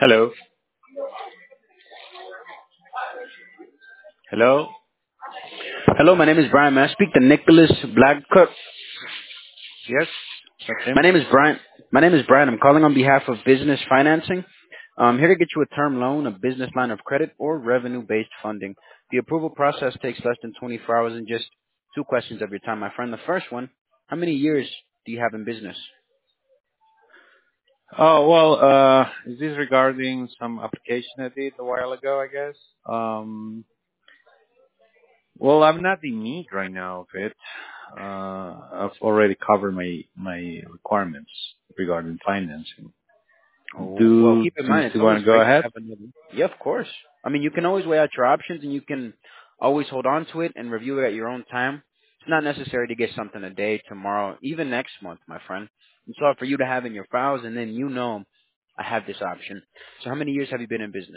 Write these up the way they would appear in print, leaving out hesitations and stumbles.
Hello. Hello. Hello, my name is Brian. May I speak to Nicholas Blackcook? Yes, that's My him. name is Brian. My name is Brian. I'm calling on behalf of business financing. I'm here to get you a term loan, a business line of credit, or revenue-based funding. The approval process takes less than 24 hours and just two questions of your time, my friend. The first one, how many years do you have in business? Oh, well, is this regarding some application I did a while ago, I guess? Well, I'm not in need right now of it. I've already covered my requirements regarding financing. Oh, well, Do keep in you mind, it's still always want to go great to ahead? have another. Yeah, of course. I mean, you can always weigh out your options and you can always hold on to it and review it at your own time. It's not necessary to get something today, tomorrow, even next month, my friend. It's all for you to have in your files and then you know I have this option. So how many years have you been in business?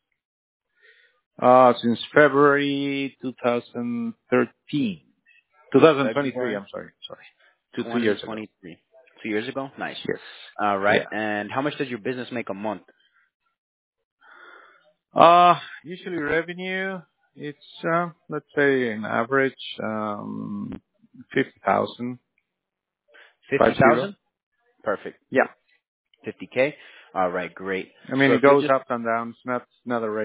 Since February 2013. 2023, February I'm sorry. Sorry. Two years ago. 2023. 2 years ago? Nice. Yes. All right. Yeah. And how much does your business make a month? Usually revenue, it's, let's say an average, 50,000, 50. 50,000? Perfect. Yeah. 50K? All right, great. I mean, So it if you'll goes just, up and down. It's not a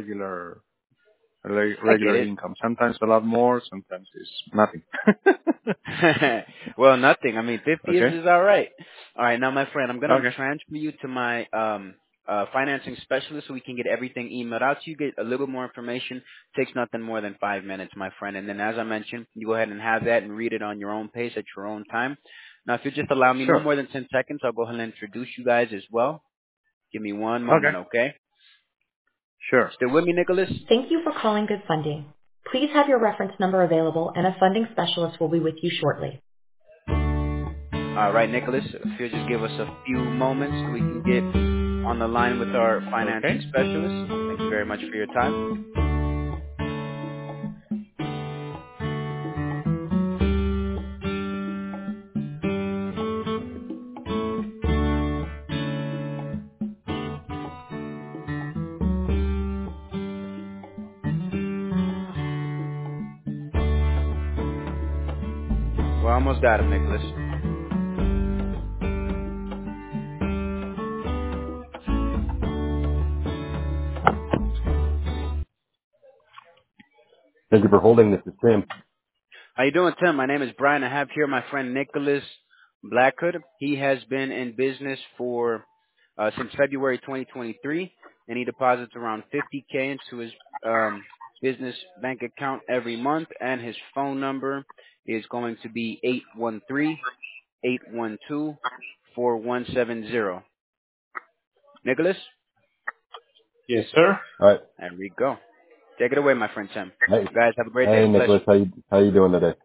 I get regular it. income. Sometimes a lot more, sometimes it's nothing. Well, nothing. I mean, 50 Okay. is all right. All right, now, my friend, I'm going to Okay. transfer you to my financing specialist so we can get everything emailed out to you, get a little bit more information. Takes nothing more than 5 minutes, my friend. And then, as I mentioned, you go ahead and have that and read it on your own pace at your own time. Now, if you just allow me no Sure. more than 10 seconds, I'll go ahead and introduce you guys as well. Give me one moment, Okay. okay? Sure. Still with me, Nicholas? Thank you for calling Good Funding. Please have your reference number available, and a funding specialist will be with you shortly. All right, Nicholas, if you'll just give us a few moments so we can get on the line with our financing Okay. specialist. Thank you very much for your time. We're almost got him, Nicholas. Thank you for holding. This is Tim. How you doing, Tim? My name is Brian. I have here my friend Nicholas Blackhood. He has been in business for since February 2023, and he deposits around 50K into his business bank account every month. And his phone number is going to be 813-812-4170. Nicholas, Yes, sir. All right. there we go. Take it away, my friend Tim. Hey, You guys have a great day. hey, Bless Nicholas. you. How you doing today?